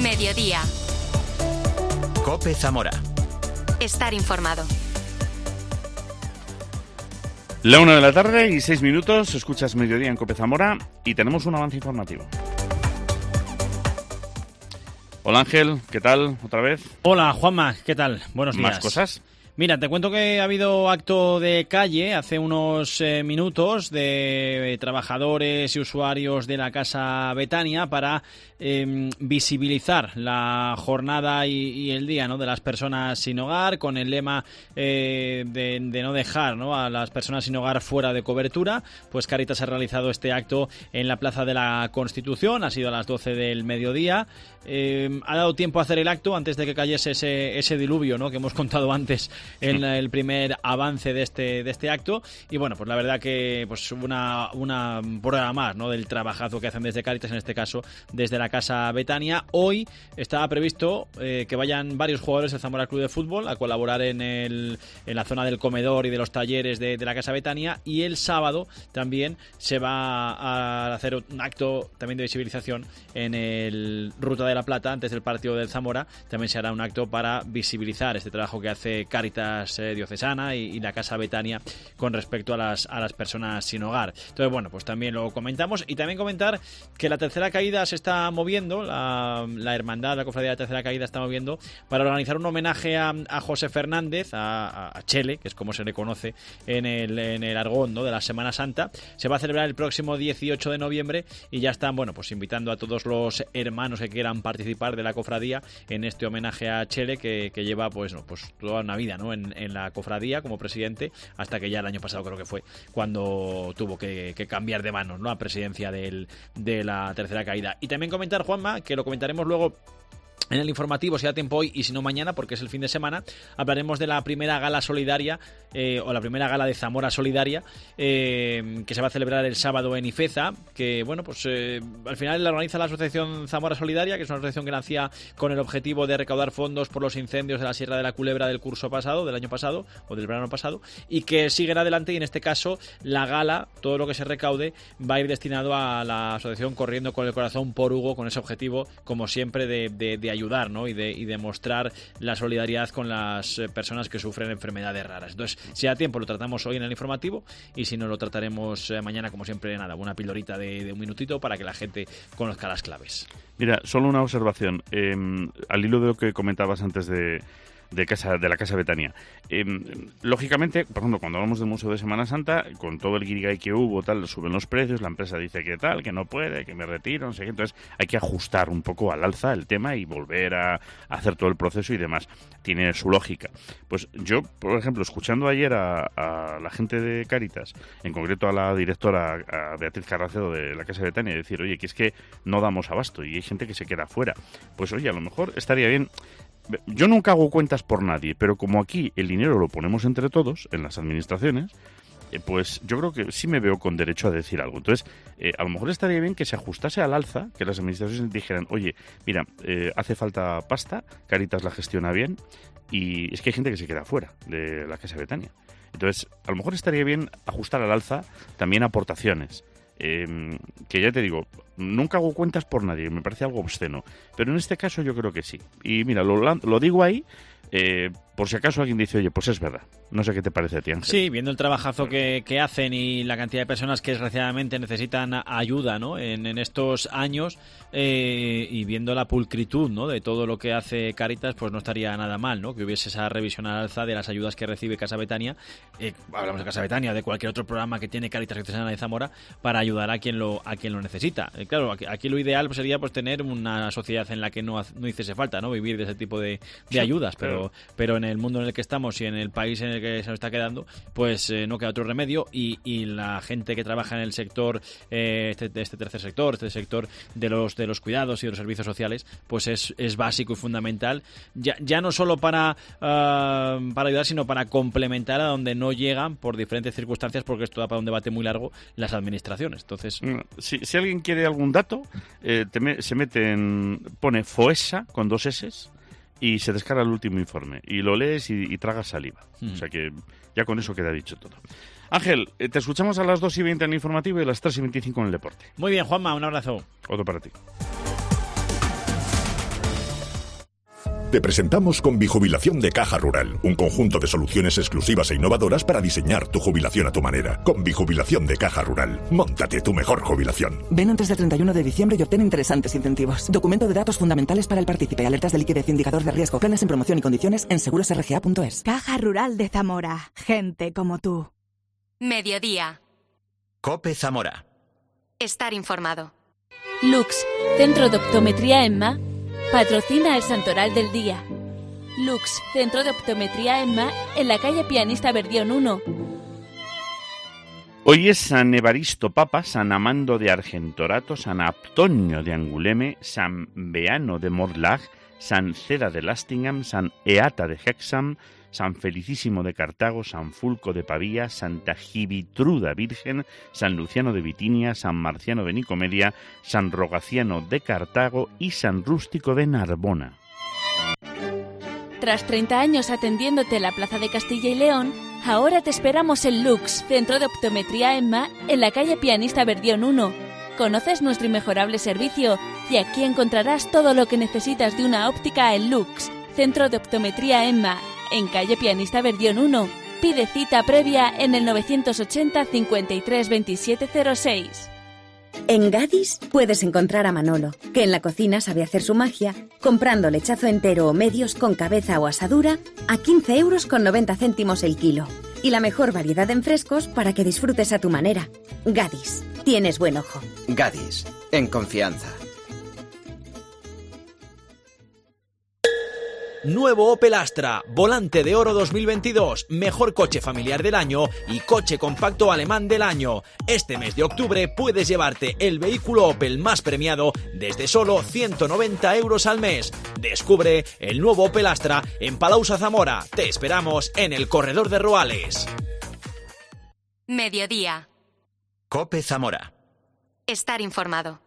Mediodía. COPE Zamora. Estar informado. La 1:06 PM, escuchas Mediodía en COPE Zamora y tenemos un avance informativo. Hola Ángel, ¿qué tal? ¿Otra vez? Hola Juanma, ¿qué tal? Buenos días. ¿Más cosas? Mira, te cuento que ha habido acto de calle hace unos minutos de trabajadores y usuarios de la Casa Betania para visibilizar la jornada y el día, ¿no?, de las personas sin hogar, con el lema de no dejar, ¿no?, a las personas sin hogar fuera de cobertura. Pues Cáritas ha realizado este acto en la Plaza de la Constitución, ha sido a las 12 del mediodía. Ha dado tiempo a hacer el acto antes de que cayese ese diluvio, ¿no?, que hemos contado antes en el primer avance de este acto. Y bueno, pues la verdad que pues una prueba más, ¿no?, del trabajazo que hacen desde Cáritas, en este caso desde la Casa Betania. Hoy estaba previsto que vayan varios jugadores del Zamora Club de Fútbol a colaborar en la zona del comedor y de los talleres de la Casa Betania, y el sábado también se va a hacer un acto también de visibilización en el Ruta de la Plata, antes del partido del Zamora. También se hará un acto para visibilizar este trabajo que hace Cáritas Diocesana y la Casa Betania con respecto a las personas sin hogar. Entonces, bueno, pues también lo comentamos. Y también comentar que la Tercera Caída se está moviendo, la hermandad, la cofradía de la Tercera Caída está moviendo para organizar un homenaje a José Fernández, a Chele, que es como se le conoce en el argón, ¿no?, de la Semana Santa. Se va a celebrar el próximo 18 de noviembre y ya están, bueno, pues invitando a todos los hermanos que quieran participar de la cofradía en este homenaje a Chele, que lleva pues toda una vida, ¿no?, en la cofradía como presidente, hasta que ya el año pasado creo que fue cuando tuvo que cambiar de manos, ¿no?, a presidencia de la Tercera Caída. Y también comentar, Juanma, que lo comentaremos luego en el informativo, si da tiempo hoy y si no mañana, porque es el fin de semana, hablaremos de la primera gala solidaria o la primera gala de Zamora Solidaria, que se va a celebrar el sábado en Ifeza, que bueno, pues al final la organiza la Asociación Zamora Solidaria, que es una asociación que nacía con el objetivo de recaudar fondos por los incendios de la Sierra de la Culebra del curso pasado, del año pasado o del verano pasado, y que siguen adelante. Y en este caso la gala, todo lo que se recaude va a ir destinado a la asociación Corriendo con el Corazón por Hugo, con ese objetivo, como siempre, de ayudar, ¿no?, y de mostrar la solidaridad con las personas que sufren enfermedades raras. Entonces, si da tiempo, lo tratamos hoy en el informativo, y si no, lo trataremos mañana, como siempre. Nada, una pildorita de un minutito para que la gente conozca las claves. Mira, solo una observación. Al hilo de lo que comentabas antes de la Casa Betania. Lógicamente, por ejemplo, cuando hablamos del Museo de Semana Santa, con todo el guirigay que hubo, tal, suben los precios, la empresa dice que tal, que no puede, que me retiro, no sé qué. Entonces hay que ajustar un poco al alza el tema y volver a hacer todo el proceso y demás. Tiene su lógica. Pues yo, por ejemplo, escuchando ayer a la gente de Cáritas, en concreto a la directora, a Beatriz Carracedo de la Casa Betania, decir, oye, que es que no damos abasto y hay gente que se queda fuera. Pues oye, a lo mejor estaría bien. Yo nunca hago cuentas por nadie, pero como aquí el dinero lo ponemos entre todos, en las administraciones, pues yo creo que sí me veo con derecho a decir algo. Entonces, a lo mejor estaría bien que se ajustase al alza, que las administraciones dijeran, oye, mira, hace falta pasta, Cáritas la gestiona bien, y es que hay gente que se queda fuera de la Casa Betania. Entonces, a lo mejor estaría bien ajustar al alza también aportaciones. Que ya te digo, nunca hago cuentas por nadie, me parece algo obsceno, pero en este caso yo creo que sí. Y mira, lo digo ahí, por si acaso alguien dice, oye, pues es verdad. No sé qué te parece a ti, Ángel. Sí, viendo el trabajazo que hacen y la cantidad de personas que desgraciadamente necesitan ayuda, ¿no?, en estos años, y viendo la pulcritud, ¿no?, de todo lo que hace Cáritas, pues no estaría nada mal, ¿no?, que hubiese esa revisión al alza de las ayudas que recibe Casa Betania. Hablamos de Casa Betania, de cualquier otro programa que tiene Cáritas Diocesana de Zamora, para ayudar a quien lo necesita. Claro, aquí lo ideal sería pues tener una sociedad en la que no hiciese falta, ¿no?, vivir de ese tipo de ayudas, pero en el mundo en el que estamos y en el país en el que se nos está quedando, pues no queda otro remedio, y la gente que trabaja en el sector, este tercer sector, este sector de los cuidados y de los servicios sociales, pues es básico y fundamental, ya no solo para ayudar, sino para complementar a donde no llegan por diferentes circunstancias, porque esto da para un debate muy largo, las administraciones. Entonces, si alguien quiere algún dato, se mete pone FOESA con 2 S y se descarga el último informe y lo lees y tragas saliva. O sea que ya con eso queda dicho todo. Ángel, te escuchamos a las 2:20 en el informativo y a las 3:25 en el deporte. Muy bien, Juanma, un abrazo. Otro para ti. Te presentamos Convijubilación de Caja Rural, un conjunto de soluciones exclusivas e innovadoras para diseñar tu jubilación a tu manera. Convijubilación de Caja Rural. Móntate tu mejor jubilación. Ven antes del 31 de diciembre y obtén interesantes incentivos. Documento de datos fundamentales para el partícipe, alertas de liquidez, indicador de riesgo, planes en promoción y condiciones en segurosrga.es. Caja Rural de Zamora. Gente como tú. Mediodía. COPE Zamora. Estar informado. Lux, Centro de Optometría EMMA, patrocina el Santoral del Día. Lux, Centro de Optometría EMMA, en la calle Pianista Verdión 1. Hoy es San Evaristo Papa, San Amando de Argentorato, San Aptonio de Anguleme, San Beano de Morlag, San Ceda de Lastingham, San Eata de Hexham, San Felicísimo de Cartago, San Fulco de Pavía, Santa Gibitruda Virgen, San Luciano de Bitinia, San Marciano de Nicomedia, San Rogaciano de Cartago y San Rústico de Narbona. Tras 30 años atendiéndote en la Plaza de Castilla y León, ahora te esperamos en Lux, Centro de Optometría EMMA, en la calle Pianista Verdión 1. Conoces nuestro inmejorable servicio y aquí encontrarás todo lo que necesitas de una óptica en Lux, Centro de Optometría EMMA, en calle Pianista Verdión 1. Pide cita previa en el 980 53 27 06. En Gadis puedes encontrar a Manolo, que en la cocina sabe hacer su magia, comprando lechazo entero o medios con cabeza o asadura a 15,90 € el kilo. Y la mejor variedad en frescos para que disfrutes a tu manera. Gadis, tienes buen ojo. Gadis, en confianza. Nuevo Opel Astra, volante de oro 2022, mejor coche familiar del año y coche compacto alemán del año. Este mes de octubre puedes llevarte el vehículo Opel más premiado desde solo 190 € al mes. Descubre el nuevo Opel Astra en Palausa Zamora. Te esperamos en el corredor de Roales. Mediodía. COPE Zamora. Estar informado.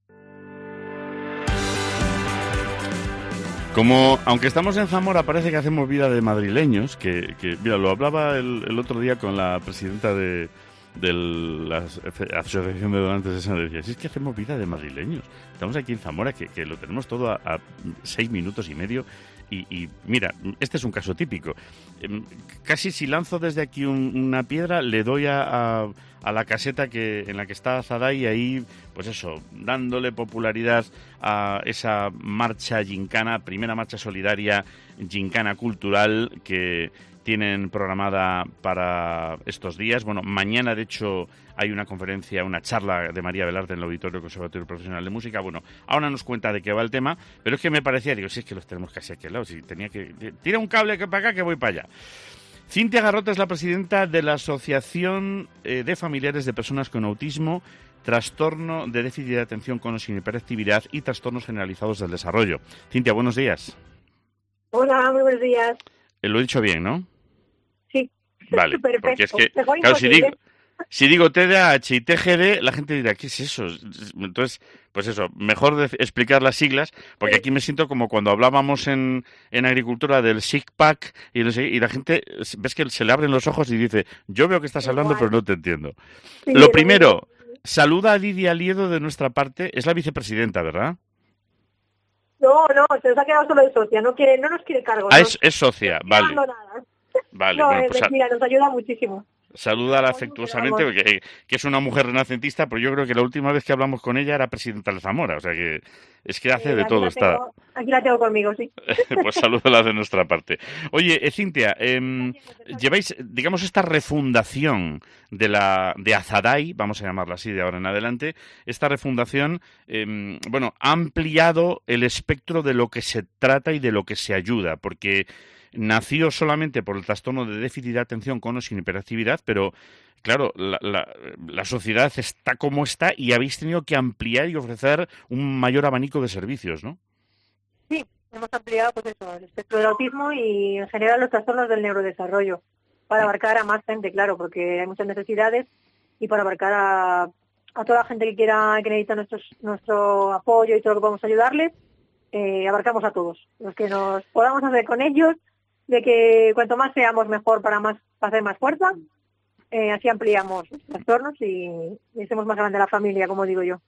Como, aunque estamos en Zamora, parece que hacemos vida de madrileños, que mira, lo hablaba el otro día con la presidenta de la Asociación de Donantes de Sangre. Decía, si es que hacemos vida de madrileños. Estamos aquí en Zamora, que lo tenemos todo a 6 minutos y medio. Y mira, este es un caso típico. Casi si lanzo desde aquí una piedra, le doy a la caseta en la que está Azadai, y ahí, pues eso, dándole popularidad a esa marcha gincana, primera marcha solidaria, gincana cultural, que tienen programada para estos días. Bueno, mañana, de hecho, hay una conferencia, una charla de María Velarde en el Auditorio Conservatorio Profesional de Música. Bueno, ahora nos cuenta de qué va el tema, pero es que me parecía, digo, si es que los tenemos casi aquí al lado, si tenía que... Tira un cable para acá que voy para allá. Cintia Garrota es la presidenta de la Asociación de Familiares de Personas con Autismo, Trastorno de Déficit de Atención con o sin hiperactividad y Trastornos Generalizados del Desarrollo. Cintia, buenos días. Hola, muy buenos días. Lo he dicho bien, ¿no? Sí. Vale, perfecto. Porque es que, claro, si digo TDAH y TGD, la gente dirá, ¿qué es eso? Entonces, pues eso, mejor explicar las siglas, porque aquí me siento como cuando hablábamos en agricultura del SIGPAC y la gente, ves que se le abren los ojos y dice, yo veo que estás hablando, pero no te entiendo. Sí, lo primero, saluda a Lidia Liedo de nuestra parte, es la vicepresidenta, ¿verdad? No, se nos ha quedado solo de socia, no nos quiere cargo. Ah, es socia, vale. Vale, no, bueno, pues mira, nos ayuda muchísimo. Salúdala afectuosamente, que es una mujer renacentista, pero yo creo que la última vez que hablamos con ella era presidenta de Zamora, o sea que es que hace de todo. Aquí la tengo conmigo, sí. Pues salúdala de nuestra parte. Oye, Cintia, lleváis, digamos, esta refundación de Azadai, vamos a llamarla así de ahora en adelante, esta refundación, ha ampliado el espectro de lo que se trata y de lo que se ayuda, porque nació solamente por el trastorno de déficit de atención con o sin hiperactividad, pero claro, la sociedad está como está y habéis tenido que ampliar y ofrecer un mayor abanico de servicios, ¿no? Sí, hemos ampliado pues eso, el espectro del autismo y en general los trastornos del neurodesarrollo, para abarcar a más gente, claro, porque hay muchas necesidades, y para abarcar a toda la gente que necesita nuestro apoyo y todo lo que podemos ayudarles, abarcamos a todos, los que nos podamos hacer con ellos, de que cuanto más seamos mejor para hacer más fuerza, así ampliamos los trastornos y hacemos más grande la familia, como digo yo.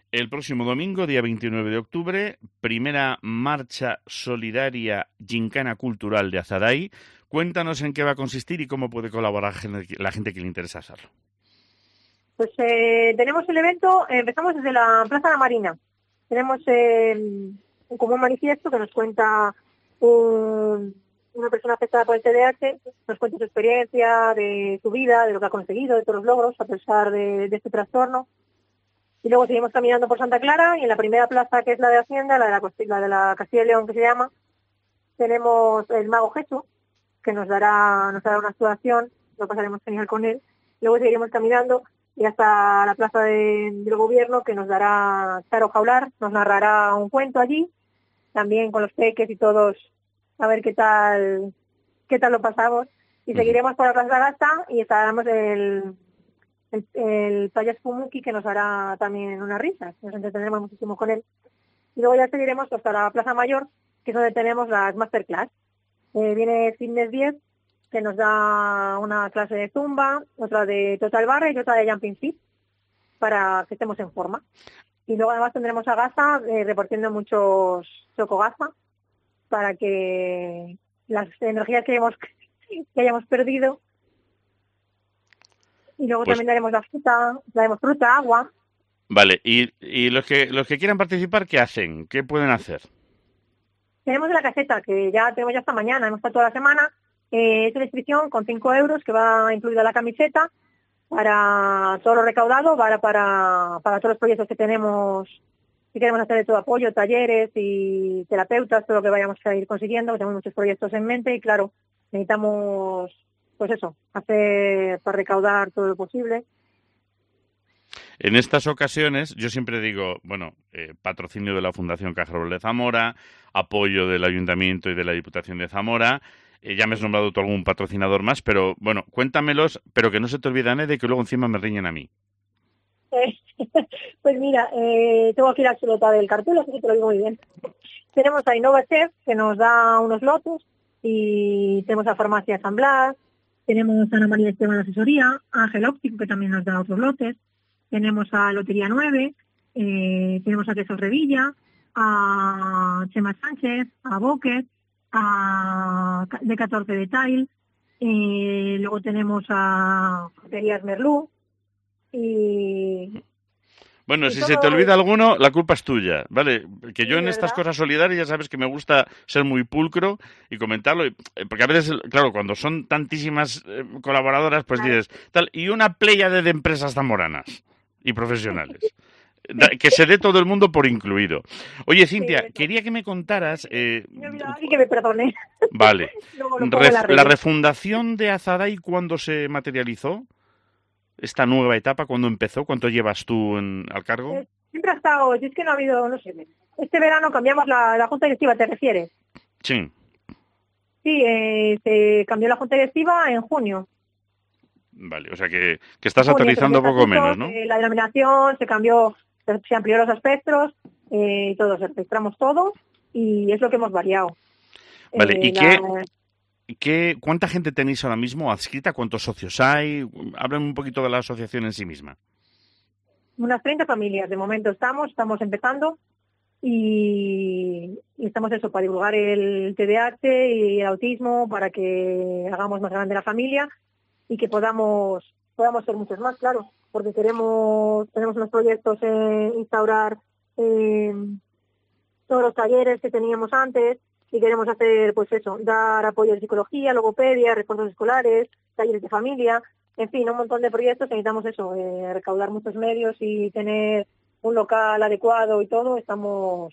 El próximo domingo, día 29 de octubre, primera marcha solidaria gincana cultural de Azaday. Cuéntanos en qué va a consistir y cómo puede colaborar la gente que le interesa hacerlo. Pues tenemos el evento, empezamos desde la Plaza de la Marina. Tenemos como un manifiesto que nos cuenta una persona afectada por el TDAH, nos cuenta su experiencia, de su vida, de lo que ha conseguido, de todos los logros a pesar de este trastorno. Y luego seguimos caminando por Santa Clara y en la primera plaza, que es la de Hacienda, la de la Castilla y León, que se llama, tenemos el Mago Jesús, que nos dará una actuación, lo pasaremos genial con él. Luego seguiremos caminando y hasta la plaza del Gobierno, que nos dará Charo Jaular, nos narrará un cuento allí, también con los peques y todos, a ver qué tal lo pasamos. Y seguiremos por la Plaza de Agasta y estaremos el payaso Fumuki, que nos hará también unas risas, nos entretendremos muchísimo con él. Y luego ya seguiremos hasta la Plaza Mayor, que es donde tenemos las masterclass. Viene Fitness 10, que nos da una clase de zumba, otra de Total Barra y otra de Jumping Fit, para que estemos en forma. Y luego además tendremos a Gaza repartiendo muchos Chocogaza, para que las energías que hayamos perdido. Y luego también daremos fruta, agua. Vale, y los que quieran participar, ¿qué hacen? ¿Qué pueden hacer? Tenemos la caseta, que ya tenemos ya hasta mañana, hemos estado toda la semana. Es una inscripción con 5 euros, que va incluida la camiseta, para todo lo recaudado, para todos los proyectos que tenemos, si queremos hacer de todo apoyo, talleres y terapeutas, todo lo que vayamos a ir consiguiendo, que tenemos muchos proyectos en mente y claro, necesitamos, pues eso, hacer para recaudar todo lo posible. En estas ocasiones, yo siempre digo, bueno, patrocinio de la Fundación Caja Rural de Zamora, apoyo del Ayuntamiento y de la Diputación de Zamora. Ya me has nombrado tú algún patrocinador más, pero bueno, cuéntamelos, pero que no se te olvide, Ane, de que luego encima me riñen a mí. Pues mira, tengo aquí la chuleta del cartel, así que te lo digo muy bien. Tenemos a Innova Chef, que nos da unos lotes, y tenemos a Farmacia San Blas, tenemos a Ana María Esteban de Asesoría, a Ángel Óptico, que también nos da otros lotes, tenemos a Lotería 9, tenemos a Quesos Revilla, a Chema Sánchez, a Boquet, a D14 Detail, luego tenemos a Baterías Merlú y... Bueno, si se te olvida alguno, la culpa es tuya, ¿vale? Que yo en estas cosas solidarias ya sabes que me gusta ser muy pulcro y comentarlo, porque a veces, claro, cuando son tantísimas colaboradoras, pues dices, tal, y una pléyade de empresas zamoranas y profesionales. Que se dé todo el mundo por incluido. Oye, Cintia, quería que me contaras... me he olvidado que me perdone. Vale. ¿La refundación de Azaday cuándo se materializó? ¿Esta nueva etapa cuándo empezó? ¿Cuánto llevas tú al cargo? Siempre ha estado... Si es que no ha habido... No sé. Este verano cambiamos la Junta Directiva, ¿te refieres? Sí. Sí, se cambió la Junta Directiva en junio. Vale, o sea que estás aterrizando poco menos, ¿no? La denominación se cambió... Se amplió los espectros, todos espectramos todo y es lo que hemos variado. Vale, ¿y cuánta gente tenéis ahora mismo adscrita? ¿Cuántos socios hay? Hablen un poquito de la asociación en sí misma. Unas 30 familias, de momento estamos empezando y estamos eso, para divulgar el TDAH y el autismo, para que hagamos más grande la familia y que podamos ser muchos más, claro. Porque tenemos unos proyectos en instaurar todos los talleres que teníamos antes y queremos hacer, pues eso, dar apoyo de psicología, logopedia, refuerzos escolares, talleres de familia, en fin, un montón de proyectos. Necesitamos eso, recaudar muchos medios y tener un local adecuado y todo. Estamos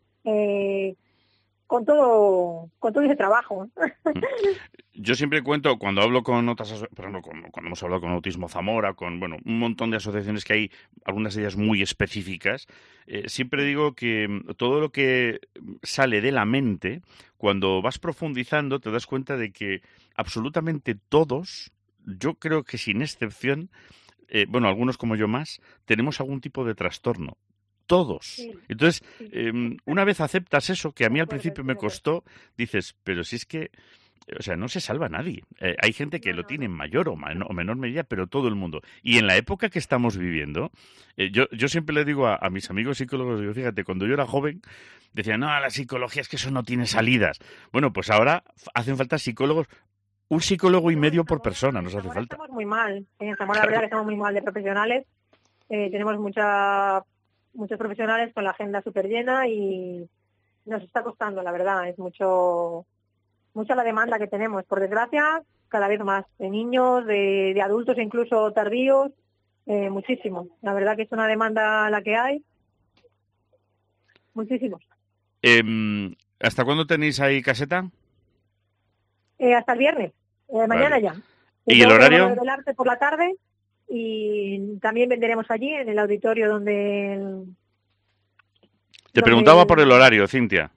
con todo ese trabajo. Yo siempre cuento, cuando hablo con otras, por ejemplo, cuando hemos hablado con Autismo Zamora, con un montón de asociaciones que hay, algunas de ellas muy específicas, siempre digo que todo lo que sale de la mente, cuando vas profundizando, te das cuenta de que absolutamente todos, yo creo que sin excepción, algunos como yo más, tenemos algún tipo de trastorno. Todos. Sí. Entonces, una vez aceptas eso, que a mí al principio me costó, dices, pero si es que o sea, no se salva nadie. Hay gente que lo tiene en mayor o menor medida, pero todo el mundo. Y en la época que estamos viviendo, yo siempre le digo a mis amigos psicólogos, digo, fíjate, cuando yo era joven, decían, no, la psicología es que eso no tiene salidas. Bueno, pues ahora hacen falta psicólogos, un psicólogo y medio por persona nos hace falta. Estamos muy mal, en Zamora la verdad que estamos muy mal de profesionales, tenemos muchos profesionales con la agenda súper llena y nos está costando, la verdad, es mucha la demanda que tenemos, por desgracia, cada vez más, de niños, de adultos incluso tardíos, muchísimo. La verdad que es una demanda la que hay, muchísimos. ¿Hasta cuándo tenéis ahí caseta? Hasta el viernes, mañana ya. ¿Y el horario? Del arte por la tarde y también venderemos allí en el auditorio donde... Te preguntaba por el horario, Cintia.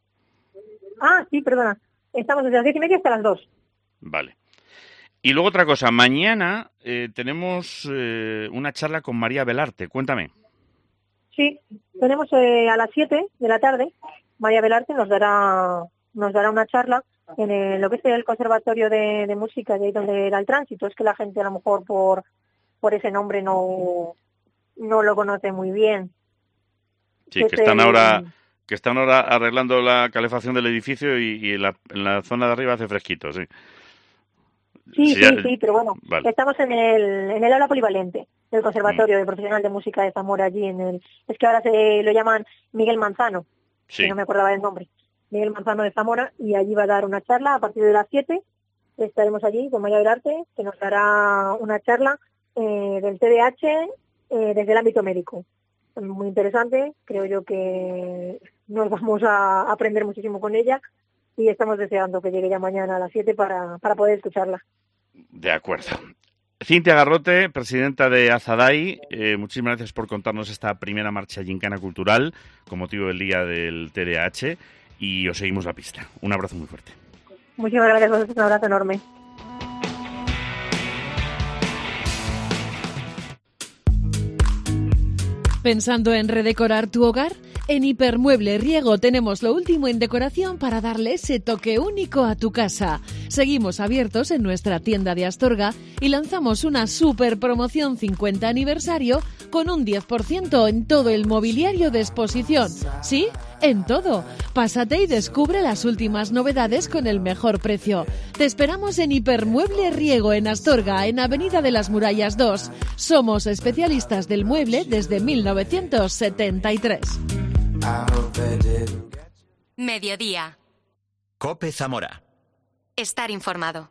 Ah, sí, perdona. Estamos desde las 10:30 hasta las 2. Vale. Y luego otra cosa, mañana tenemos una charla con María Belarte, cuéntame. Sí, tenemos a las 7 de la tarde, María Belarte nos dará una charla en lo que es el Conservatorio de Música, de ahí donde era el tránsito. Es que la gente a lo mejor por ese nombre no lo conoce muy bien. Sí, que están ahora arreglando la calefacción del edificio y en la zona de arriba hace fresquito, sí. Sí, pero bueno, vale. Estamos en el aula polivalente del Conservatorio de Profesional de Música de Zamora, allí es que ahora se lo llaman Miguel Manzano, que no me acordaba del nombre, Miguel Manzano de Zamora, y allí va a dar una charla a partir de las 7, estaremos allí con María Belarte, que nos dará una charla del TDAH desde el ámbito médico. Muy interesante, creo yo que nos vamos a aprender muchísimo con ella y estamos deseando que llegue ya mañana a las 7 para poder escucharla. De acuerdo. Cintia Garrote, presidenta de Azadai, muchísimas gracias por contarnos esta primera marcha gincana cultural con motivo del Día del TDAH y os seguimos la pista. Un abrazo muy fuerte. Muchísimas gracias a vosotros, un abrazo enorme. ¿Pensando en redecorar tu hogar? En Hipermueble Riego tenemos lo último en decoración para darle ese toque único a tu casa. Seguimos abiertos en nuestra tienda de Astorga y lanzamos una super promoción 50 aniversario con un 10% en todo el mobiliario de exposición. ¿Sí? En todo. Pásate y descubre las últimas novedades con el mejor precio. Te esperamos en Hipermueble Riego en Astorga, en Avenida de las Murallas 2. Somos especialistas del mueble desde 1973. Mediodía. COPE Zamora. Estar informado.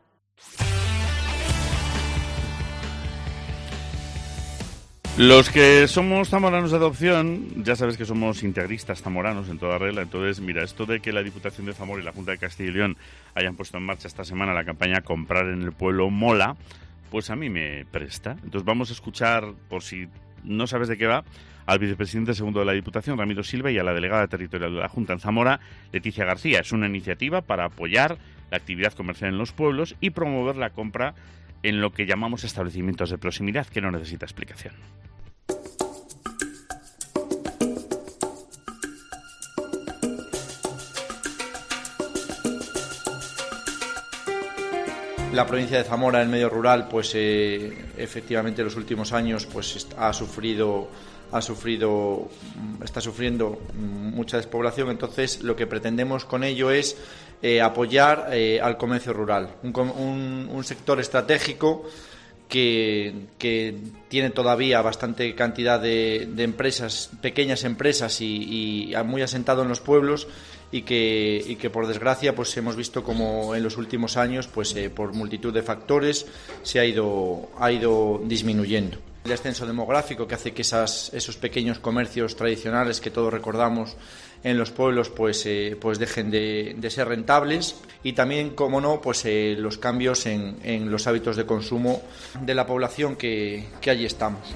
Los que somos zamoranos de adopción, ya sabes que somos integristas zamoranos en toda regla. Entonces, mira, esto de que la Diputación de Zamora y la Junta de Castilla y León hayan puesto en marcha esta semana la campaña Comprar en el Pueblo mola, pues a mí me presta. Entonces vamos a escuchar, por si no sabes de qué va, al vicepresidente segundo de la Diputación, Ramiro Silva, y a la delegada territorial de la Junta en Zamora, Leticia García. Es una iniciativa para apoyar la actividad comercial en los pueblos y promover la compra en lo que llamamos establecimientos de proximidad, que no necesita explicación. La provincia de Zamora, el medio rural, pues efectivamente en los últimos años pues está sufriendo mucha despoblación. Entonces lo que pretendemos con ello es apoyar al comercio rural, un sector estratégico que tiene todavía bastante cantidad de empresas, pequeñas empresas y muy asentado en los pueblos, y que por desgracia pues hemos visto como en los últimos años pues por multitud de factores se ha ido disminuyendo. El descenso demográfico que hace que esos pequeños comercios tradicionales que todos recordamos en los pueblos pues dejen de ser rentables, y también, como no, pues los cambios en los hábitos de consumo de la población que allí estamos.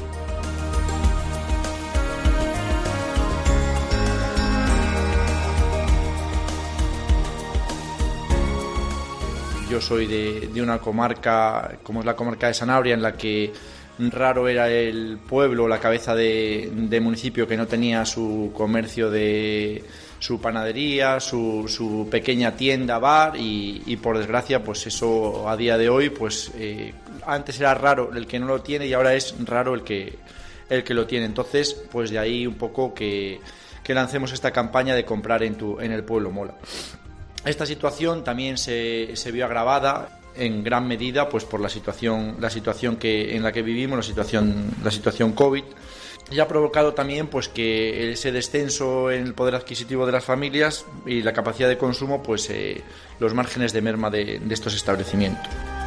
Yo soy de una comarca como es la comarca de Sanabria, en la que raro era el pueblo, la cabeza de municipio que no tenía su comercio de su panadería, su pequeña tienda, bar y por desgracia pues eso a día de hoy pues antes era raro el que no lo tiene y ahora es raro el que lo tiene. Entonces pues de ahí un poco que lancemos esta campaña de comprar en el pueblo Mola. Esta situación también se vio agravada en gran medida pues por la situación en la que vivimos, la situación COVID, y ha provocado también pues que ese descenso en el poder adquisitivo de las familias y la capacidad de consumo, pues los márgenes de merma de estos establecimientos.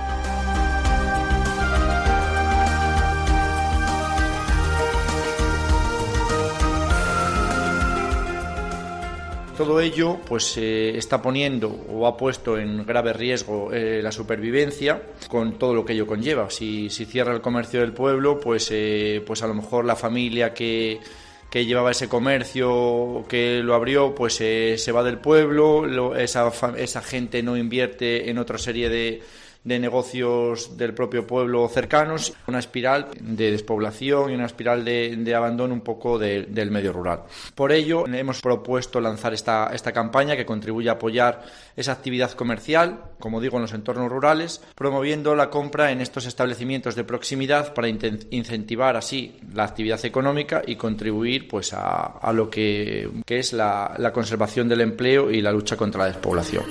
Todo ello pues está poniendo o ha puesto en grave riesgo la supervivencia con todo lo que ello conlleva. Si cierra el comercio del pueblo, pues a lo mejor la familia que llevaba ese comercio, que lo abrió, pues se va del pueblo, esa gente no invierte en otra serie de negocios del propio pueblo cercanos, una espiral de despoblación y una espiral de abandono un poco del medio rural. Por ello hemos propuesto lanzar esta campaña que contribuye a apoyar esa actividad comercial, como digo, en los entornos rurales, promoviendo la compra en estos establecimientos de proximidad para incentivar así la actividad económica y contribuir pues a lo que es la conservación del empleo y la lucha contra la despoblación.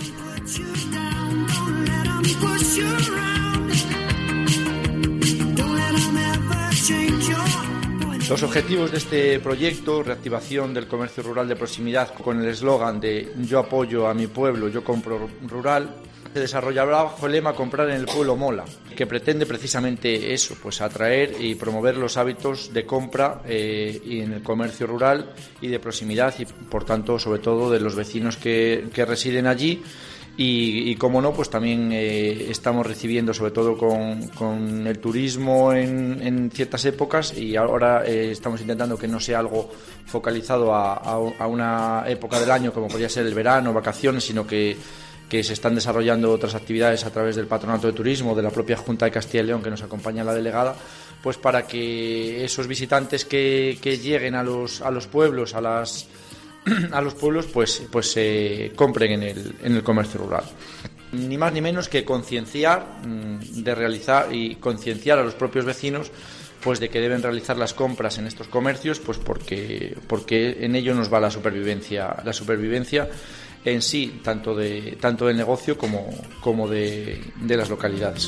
Los objetivos de este proyecto, reactivación del comercio rural de proximidad con el eslogan de yo apoyo a mi pueblo, yo compro rural, se desarrollará bajo el lema comprar en el pueblo mola, que pretende precisamente eso, pues atraer y promover los hábitos de compra y en el comercio rural y de proximidad y por tanto sobre todo de los vecinos que residen allí. Y como no, pues también estamos recibiendo, sobre todo con el turismo en ciertas épocas, y ahora estamos intentando que no sea algo focalizado a una época del año como podría ser el verano, vacaciones, sino que se están desarrollando otras actividades a través del Patronato de Turismo, de la propia Junta de Castilla y León, que nos acompaña la delegada, pues para que esos visitantes que lleguen a los pueblos, a los pueblos pues compren en el comercio rural. Ni más ni menos que concienciar de realizar y concienciar a los propios vecinos pues de que deben realizar las compras en estos comercios, pues porque en ello nos va la supervivencia en sí, tanto del negocio como de las localidades.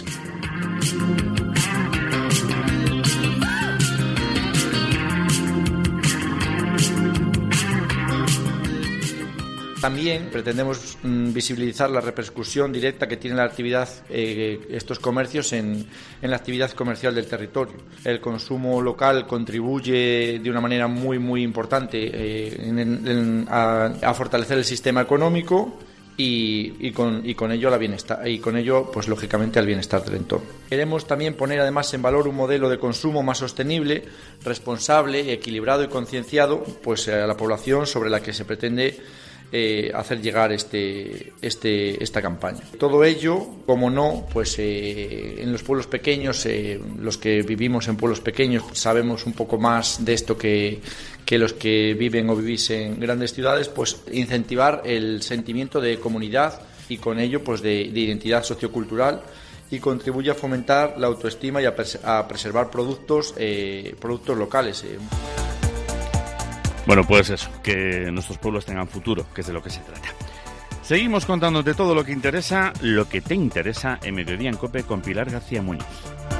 También pretendemos visibilizar la repercusión directa que tiene la actividad, estos comercios en la actividad comercial del territorio. El consumo local contribuye de una manera muy muy importante a fortalecer el sistema económico y con ello la bienestar, y con ello pues lógicamente al bienestar del entorno. Queremos también poner además en valor un modelo de consumo más sostenible, responsable, equilibrado y concienciado pues a la población sobre la que se pretende hacer llegar esta campaña. Todo ello, como no, pues en los pueblos pequeños, los que vivimos en pueblos pequeños sabemos un poco más de esto que los que viven o vivís en grandes ciudades, pues incentivar el sentimiento de comunidad y con ello pues de identidad sociocultural, y contribuye a fomentar la autoestima y a preservar productos locales. Bueno, pues eso, que nuestros pueblos tengan futuro, que es de lo que se trata. Seguimos contándote todo lo que te interesa en Mediodía en COPE con Pilar García Muñoz.